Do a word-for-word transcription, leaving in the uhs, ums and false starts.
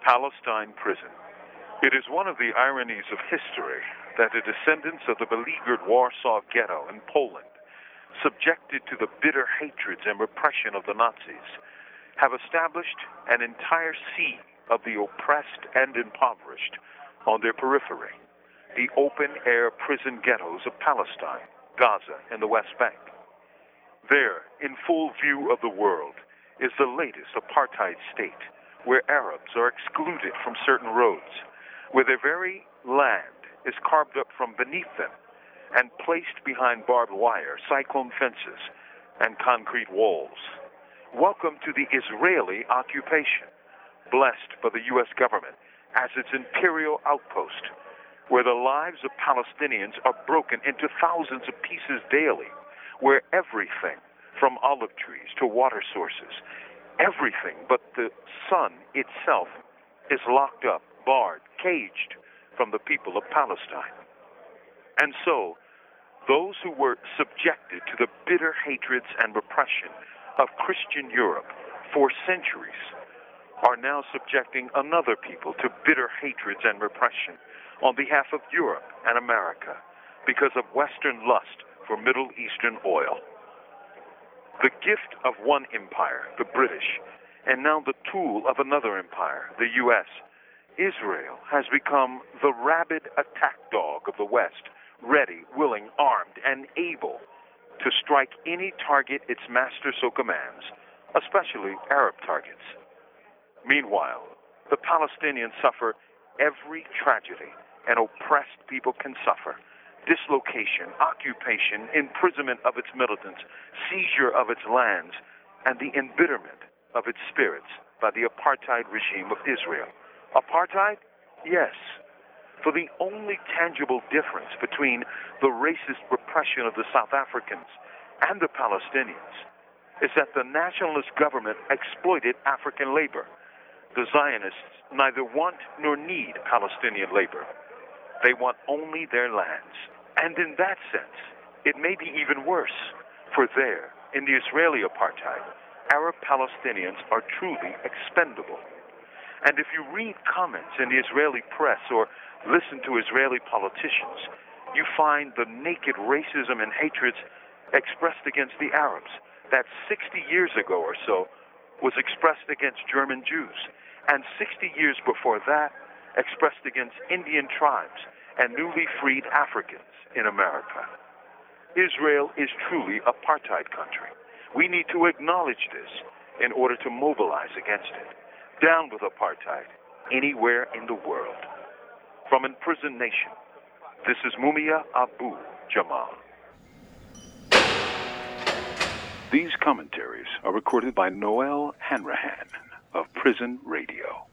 Palestine prison. It is one of the ironies of history that the descendants of the beleaguered Warsaw Ghetto in Poland, subjected to the bitter hatreds and repression of the Nazis, have established an entire sea of the oppressed and impoverished on their periphery, the open-air prison ghettos of Palestine, Gaza, and the West Bank. There, in full view of the world, is the latest apartheid state, where Arabs are excluded from certain roads, where their very land is carved up from beneath them and placed behind barbed wire, cyclone fences, and concrete walls. Welcome to the Israeli occupation, blessed by the U S government as its imperial outpost, where the lives of Palestinians are broken into thousands of pieces daily, where everything, from olive trees to water sources, everything but the sun itself is locked up, barred, caged from the people of Palestine. And so, those who were subjected to the bitter hatreds and repression of Christian Europe for centuries are now subjecting another people to bitter hatreds and repression on behalf of Europe and America because of Western lust for Middle Eastern oil. The gift of one empire, the British, and now the tool of another empire, the U S, Israel has become the rabid attack dog of the West, ready, willing, armed, and able to strike any target its master so commands, especially Arab targets. Meanwhile, the Palestinians suffer every tragedy an oppressed people can suffer: dislocation, occupation, imprisonment of its militants, seizure of its lands, and the embitterment of its spirits by the apartheid regime of Israel. Apartheid? Yes. For the only tangible difference between the racist repression of the South Africans and the Palestinians is that the nationalist government exploited African labor. The Zionists neither want nor need Palestinian labor. They want only their lands. And in that sense, it may be even worse, for there, in the Israeli apartheid, Arab Palestinians are truly expendable. And if you read comments in the Israeli press or listen to Israeli politicians, you find the naked racism and hatreds expressed against the Arabs that sixty years ago or so was expressed against German Jews, and sixty years before that expressed against Indian tribes and newly freed Africans in America. Israel is truly an apartheid country. We need to acknowledge this in order to mobilize against it. Down with apartheid anywhere in the world. From Imprisoned Nation, this is Mumia Abu Jamal. These commentaries are recorded by Noel Hanrahan of Prison Radio.